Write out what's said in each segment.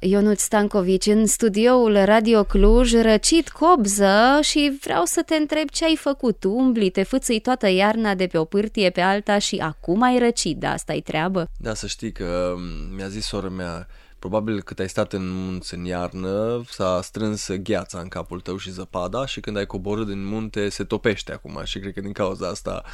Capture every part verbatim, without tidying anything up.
Ionuț Stancovici, în studioul Radio Cluj, răcit cobză, și vreau să te întreb ce ai făcut tu. Umbli, te fâțâi toată iarna de pe o pârtie pe alta și acum ai răcit, da, asta-i treabă? Da, să știi că mi-a zis sora mea, probabil cât ai stat în munți în iarnă, s-a strâns gheața în capul tău și zăpada și când ai coborât din munte se topește acum și cred că din cauza asta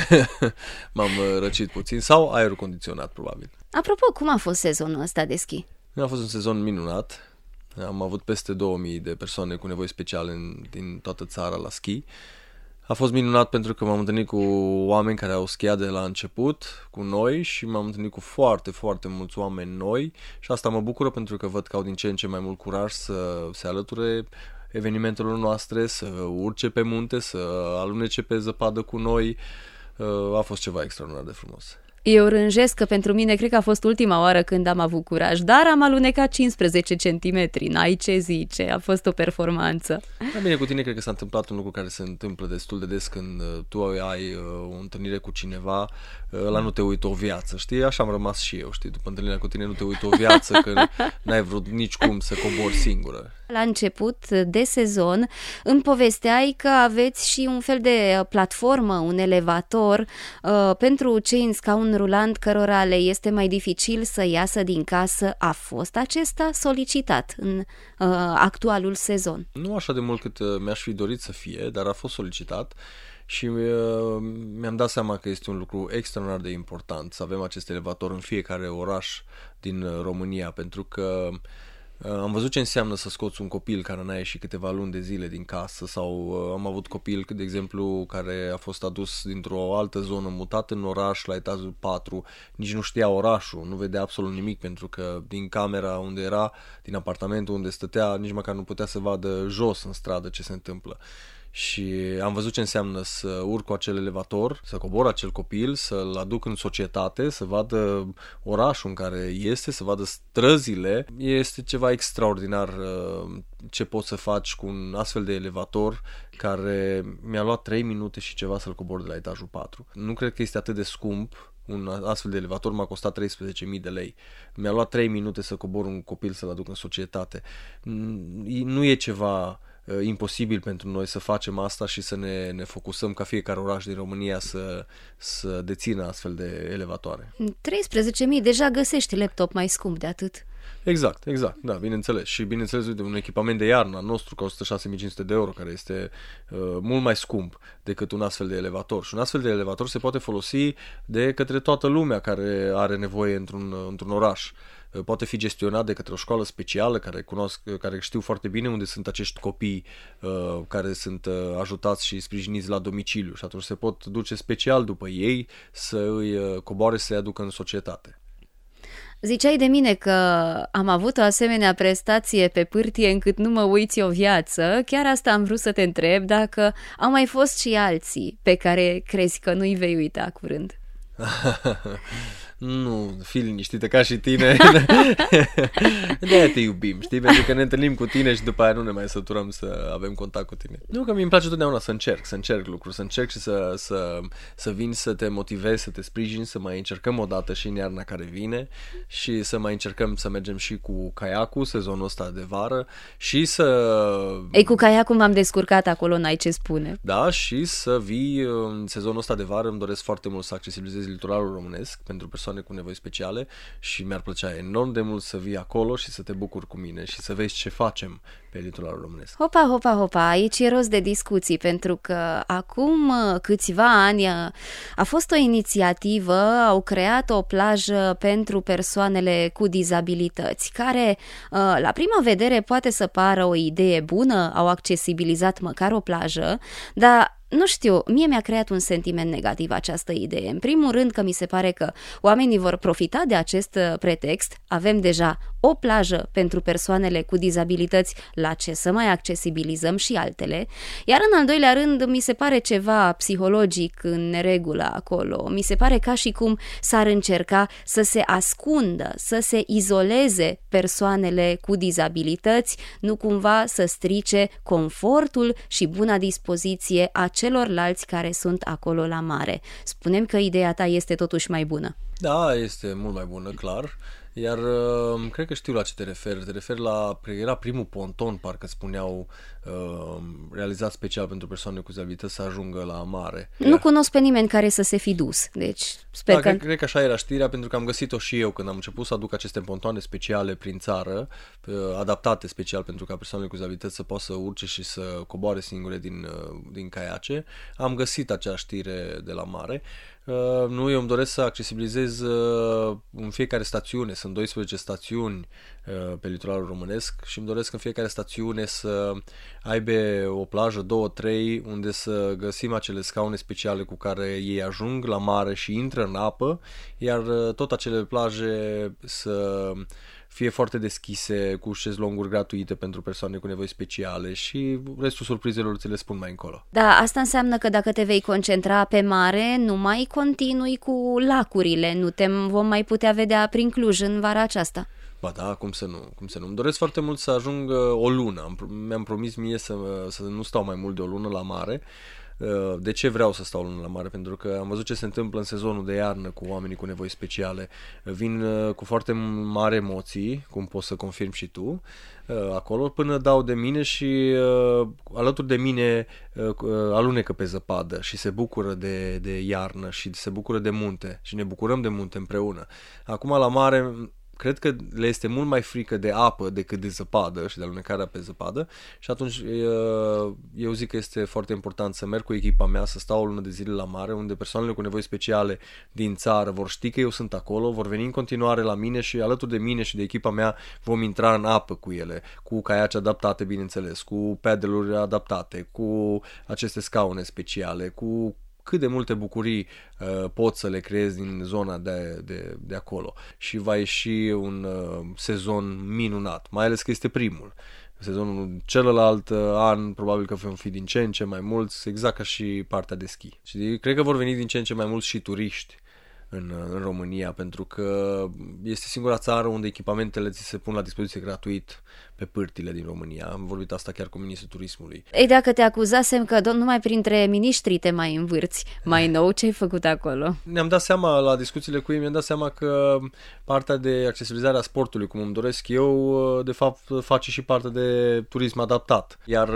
m-am răcit puțin, sau aerul condiționat probabil. Apropo, cum a fost sezonul ăsta de schi? A fost un sezon minunat, am avut peste două mii de persoane cu nevoi speciale în, din toată țara la schi. A fost minunat pentru că m-am întâlnit cu oameni care au schiat de la început cu noi și m-am întâlnit cu foarte, foarte mulți oameni noi și asta mă bucură pentru că văd că au din ce în ce mai mult curaj să se alăture evenimentelor noastre, să urce pe munte, să alunece pe zăpadă cu noi. A fost ceva extraordinar de frumos. Eu rânjesc că pentru mine cred că a fost ultima oară când am avut curaj, dar am alunecat cincisprezece centimetri, n-ai ce zice, a fost o performanță. Da, bine, cu tine cred că s-a întâmplat un lucru care se întâmplă destul de des când tu ai o întâlnire cu cineva, ăla nu te uită o viață, știi? Așa am rămas și eu, știi? După întâlnirea cu tine nu te uită o viață, că n-ai vrut nici cum să cobori singură. La început de sezon îmi povesteai că aveți și un fel de platformă, un elevator uh, pentru cei în scaun rulant cărora le este mai dificil să iasă din casă. A fost acesta solicitat în uh, actualul sezon? Nu așa de mult cât uh, mi-aș fi dorit să fie, dar a fost solicitat. Și uh, mi-am dat seama că este un lucru extraordinar de important să avem acest elevator în fiecare oraș din România, pentru că uh, am văzut ce înseamnă să scoți un copil care n-a ieșit câteva luni de zile din casă, sau uh, am avut copil, de exemplu, care a fost adus dintr-o altă zonă, mutat în oraș la etajul patru, nici nu știa orașul, nu vedea absolut nimic, pentru că din camera unde era, din apartamentul unde stătea, nici măcar nu putea să vadă jos în stradă ce se întâmplă. Și am văzut ce înseamnă să urc cu acel elevator, să cobor acel copil, să-l aduc în societate, să vadă orașul în care este, să vadă străzile. Este ceva extraordinar ce poți să faci cu un astfel de elevator care mi-a luat trei minute și ceva să-l cobor de la etajul patru. Nu cred că este atât de scump. Un astfel de elevator m-a costat treisprezece mii de lei. Mi-a luat trei minute să cobor un copil, să-l aduc în societate. Nu e ceva imposibil pentru noi să facem asta și să ne, ne focusăm ca fiecare oraș din România să, să dețină astfel de elevatoare. treisprezece mii, deja găsești laptop mai scump de atât. Exact, exact, da, bineînțeles. Și bineînțeles, uite, un echipament de iarnă al nostru ca o sută șase mii cinci sute de euro, care este uh, mult mai scump decât un astfel de elevator. Și un astfel de elevator se poate folosi de către toată lumea care are nevoie într-un, într-un oraș. Poate fi gestionat de către o școală specială care cunosc, care știu foarte bine unde sunt acești copii uh, care sunt uh, ajutați și sprijiniți la domiciliu și atunci se pot duce special după ei să îi uh, coboare, să-i aducă în societate. Ziceai de mine că am avut o asemenea prestație pe pârtie încât nu mă uiți o viață. Chiar asta am vrut să te întreb, dacă au mai fost și alții pe care crezi că nu-i vei uita curând. Nu, fii liniștită ca și tine. De-aia te iubim, știi? Pentru că ne întâlnim cu tine și după aia nu ne mai săturăm să avem contact cu tine. Nu, că mi-mi place totdeauna să încerc, să încerc lucruri, să încerc și să, să, să vin să te motivez, să te sprijin, să mai încercăm o dată și în iarna care vine și să mai încercăm să mergem și cu caiacul sezonul ăsta de vară și să... Ei, cu caiacul m-am descurcat acolo, n-ai ce spune. Da, și să vii în sezonul ăsta de vară, îmi doresc foarte mult să accesibilizez litoralul românesc pentru persoane cu nevoi speciale și mi-ar plăcea enorm de mult să vii acolo și să te bucuri cu mine și să vezi ce facem pe litoralul românesc. Hopa, hopa, hopa, aici e rost de discuții, pentru că acum câțiva ani a fost o inițiativă, au creat o plajă pentru persoanele cu dizabilități, care la prima vedere poate să pară o idee bună, au accesibilizat măcar o plajă, dar nu știu, mie mi-a creat un sentiment negativ această idee. În primul rând că mi se pare că oamenii vor profita de acest pretext. Avem deja o plajă pentru persoanele cu dizabilități, la ce să mai accesibilizăm și altele. Iar în al doilea rând, mi se pare ceva psihologic în neregulă acolo. Mi se pare ca și cum s-ar încerca să se ascundă, să se izoleze persoanele cu dizabilități, nu cumva să strice confortul și buna dispoziție a celorlalți care sunt acolo la mare. Spunem că ideea ta este totuși mai bună. Da, este mult mai bună, clar. Iar uh, cred că știu la ce te referi. Te referi la, era primul ponton, parcă spuneau, uh, realizat special pentru persoane cu dizabilități să ajungă la mare. Nu Iar... cunosc pe nimeni care să se fi dus, deci sper da, că... Cred, cred că așa era știrea, pentru că am găsit-o și eu când am început să aduc aceste pontoane speciale prin țară, uh, adaptate special pentru ca persoanele cu dizabilități să poată să urce și să coboare singure din, uh, din caiace. Am găsit acea știre de la mare. Uh, nu, eu îmi doresc să accesibilizez uh, în fiecare stațiune, sunt doisprezece stațiuni uh, pe litoralul românesc și îmi doresc în fiecare stațiune să aibă o plajă, două, trei, unde să găsim acele scaune speciale cu care ei ajung la mare și intră în apă, iar uh, tot acele plaje să fie foarte deschise, cu șezlonguri gratuite pentru persoane cu nevoi speciale și restul surprizelor ți le spun mai încolo. Da, asta înseamnă că dacă te vei concentra pe mare, nu mai continui cu lacurile, nu te vom mai putea vedea prin Cluj în vara aceasta. Ba da, cum să nu, cum să nu. Îmi doresc foarte mult să ajung o lună. Mi-am promis mie să, să nu stau mai mult de o lună la mare. De ce vreau să stau o lună la mare? Pentru că am văzut ce se întâmplă în sezonul de iarnă cu oamenii cu nevoi speciale. Vin cu foarte mari emoții, cum poți să confirmi și tu, acolo, până dau de mine și alături de mine alunecă pe zăpadă și se bucură de, de iarnă și se bucură de munte și ne bucurăm de munte împreună. Acum la mare cred că le este mult mai frică de apă decât de zăpadă și de alunecarea pe zăpadă și atunci eu zic că este foarte important să merg cu echipa mea, să stau o lună de zile la mare, unde persoanele cu nevoi speciale din țară vor ști că eu sunt acolo, vor veni în continuare la mine și alături de mine și de echipa mea vom intra în apă cu ele, cu caiace adaptate, bineînțeles, cu paddle-uri adaptate, cu aceste scaune speciale, cu cât de multe bucurii uh, poți să le creezi din zona de, de, de acolo și va ieși un uh, sezon minunat, mai ales că este primul. Sezonul celălalt uh, an probabil că vom fi din ce în ce mai mulți, exact ca și partea de schi. Și cred că vor veni din ce în ce mai mulți și turiști în, în România, pentru că este singura țară unde echipamentele ți se pun la dispoziție gratuit pe pârtile din România. Am vorbit asta chiar cu ministrul turismului. Ei, dacă te acuzasem că numai printre miniștrii te mai învârți, mai nou, ce ai făcut acolo? Ne-am dat seama, la discuțiile cu ei, mi-am dat seama că partea de accesibilizare a sportului, cum îmi doresc eu, de fapt face și partea de turism adaptat. Iar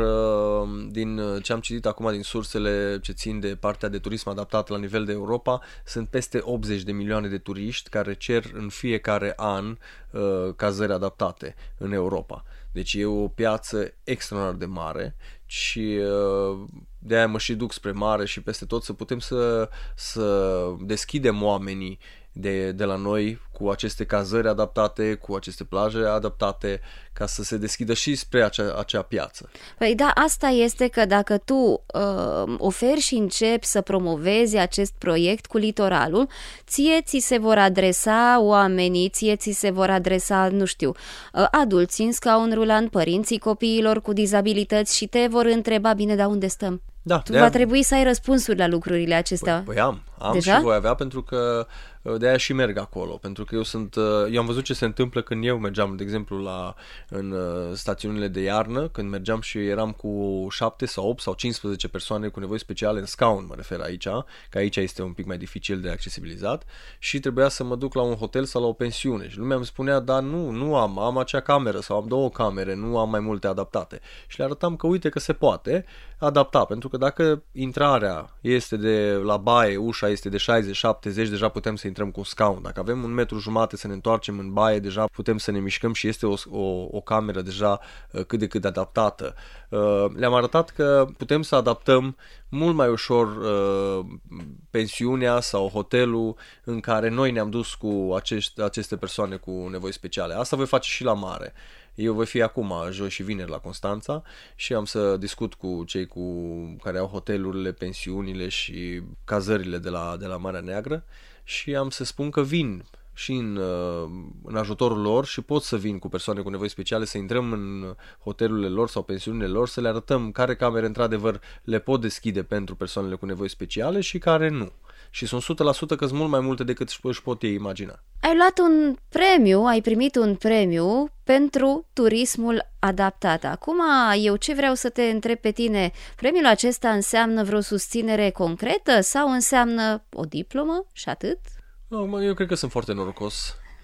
din ce am citit acum din sursele ce țin de partea de turism adaptat la nivel de Europa, sunt peste optzeci de milioane de turiști care cer în fiecare an uh, cazări adaptate în Europa. Deci e o piață extraordinar de mare și uh, de aia mă și duc spre mare și peste tot să putem să, să deschidem oamenii de, de la noi cu aceste cazări adaptate, cu aceste plaje adaptate, ca să se deschidă și spre acea, acea piață. Păi da, asta este că dacă tu uh, oferi și începi să promovezi acest proiect cu litoralul, ție ți se vor adresa oamenii, ție ți se vor adresa, nu știu, uh, adulți în scaun rulant, părinții copiilor cu dizabilități și te vor întreba, bine, dar unde stăm? Da, tu va trebui să ai răspunsuri la lucrurile acestea. Păi, păi am, am Deja? Și voi avea, pentru că de-aia și merg acolo, pentru că eu sunt, eu am văzut ce se întâmplă când eu mergeam, de exemplu, la, în stațiunile de iarnă, când mergeam și eram cu șapte sau opt sau cincisprezece persoane cu nevoi speciale în scaun, mă refer aici, că aici este un pic mai dificil de accesibilizat și trebuia să mă duc la un hotel sau la o pensiune și lumea îmi spunea, da, nu, nu am, am acea cameră sau am două camere, nu am mai multe adaptate și le arătam că uite că se poate adapta, pentru că dacă intrarea este de la baie, ușa este de șaizeci șaptezeci, deja putem să intrăm cu un scaun. Dacă avem un metru jumate să ne întoarcem în baie, deja putem să ne mișcăm și este o, o, o cameră deja cât de cât adaptată. Le-am arătat că putem să adaptăm mult mai ușor pensiunea sau hotelul în care noi ne-am dus cu acești, aceste persoane cu nevoi speciale. Asta voi face și la mare. Eu voi fi acum, joi și vineri, la Constanța și am să discut cu cei cu care au hotelurile, pensiunile și cazările de la, de la Marea Neagră și am să spun că vin și în, în ajutorul lor și pot să vin cu persoane cu nevoi speciale, să intrăm în hotelurile lor sau pensiunile lor, să le arătăm care camere într-adevăr le pot deschide pentru persoanele cu nevoi speciale și care nu. Și sunt o sută la sută că sunt mult mai multe decât își pot ei imagina. Ai luat un premiu, ai primit un premiu pentru turismul adaptat. Acum, eu ce vreau să te întreb pe tine, premiul acesta înseamnă vreo susținere concretă sau înseamnă o diplomă și atât? Eu cred că sunt foarte norocos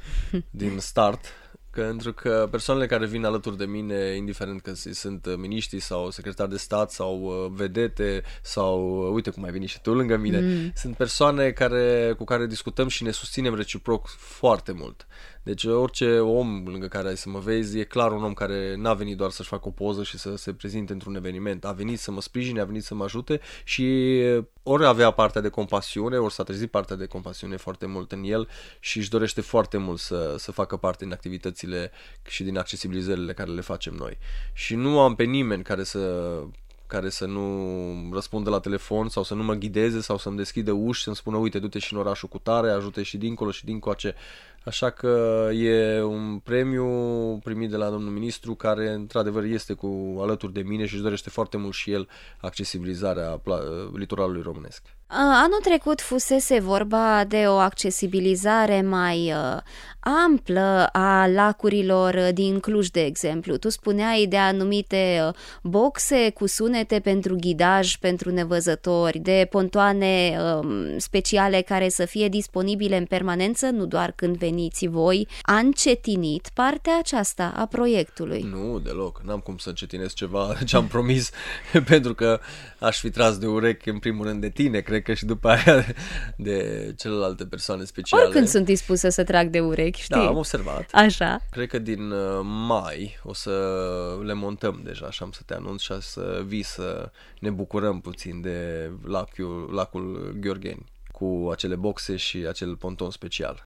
din start, pentru că persoanele care vin alături de mine, indiferent că sunt miniștri sau secretari de stat sau vedete sau, uite cum ai venit și tu lângă mine, mm. sunt persoane care, cu care discutăm și ne susținem reciproc foarte mult. Deci orice om lângă care ai să mă vezi, e clar un om care n-a venit doar să-și facă o poză și să se prezinte într-un eveniment. A venit să mă sprijine, a venit să mă ajute și ori avea partea de compasiune, ori s-a trezit partea de compasiune foarte mult în el și își dorește foarte mult să, să facă parte din activitățile și din accesibilizările care le facem noi. Și nu am pe nimeni care să... care să nu răspundă la telefon sau să nu mă ghideze sau să-mi deschidă uși, să-mi spună, uite, du-te și în orașul cu tare, ajute și dincolo și dincoace. Așa că e un premiu primit de la domnul ministru care, într-adevăr, este cu alături de mine și își dorește foarte mult și el accesibilizarea litoralului românesc. Anul trecut fusese vorba de o accesibilizare mai uh, amplă a lacurilor din Cluj, de exemplu. Tu spuneai de anumite uh, boxe cu sunete pentru ghidaj, pentru nevăzători, de pontoane uh, speciale care să fie disponibile în permanență, nu doar când veniți voi. A încetinit partea aceasta a proiectului? Nu, deloc. N-am cum să încetinesc ceva ce am promis, pentru că aș fi tras de urechi în primul rând de tine, cred că și după aia de celelalte persoane speciale. Oricând sunt dispusă să trag de urechi, știi? Da, am observat. Așa. Cred că din mai o să le montăm deja și am să te anunț și să vii să ne bucurăm puțin de lacul, lacul Gheorgheni cu acele boxe și acel ponton special.